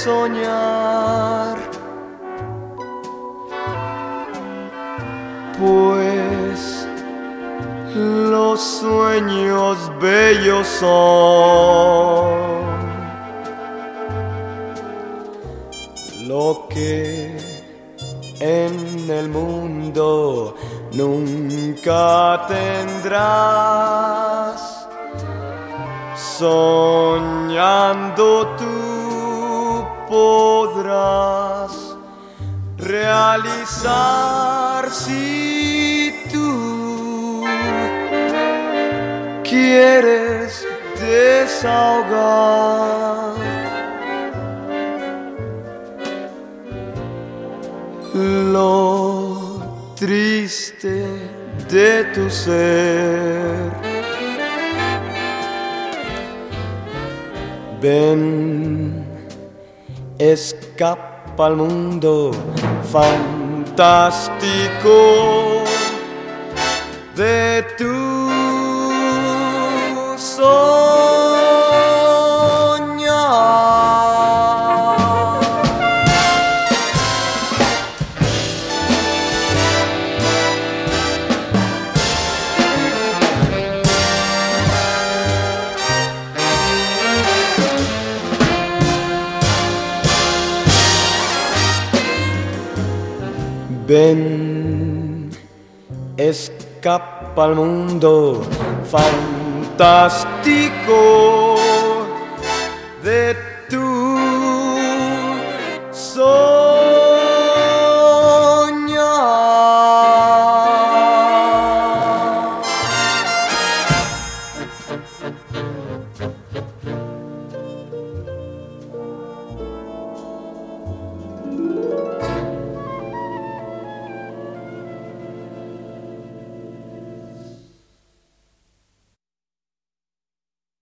soñar, pues los sueños bellos son lo que en el mundo nunca tendrás. Soñando tú podrás realizar si tú quieres desahogar lo triste de tu ser. Ven, escapa al mundo fantástico de tu soñar. Ven, escapa al mundo fantástico de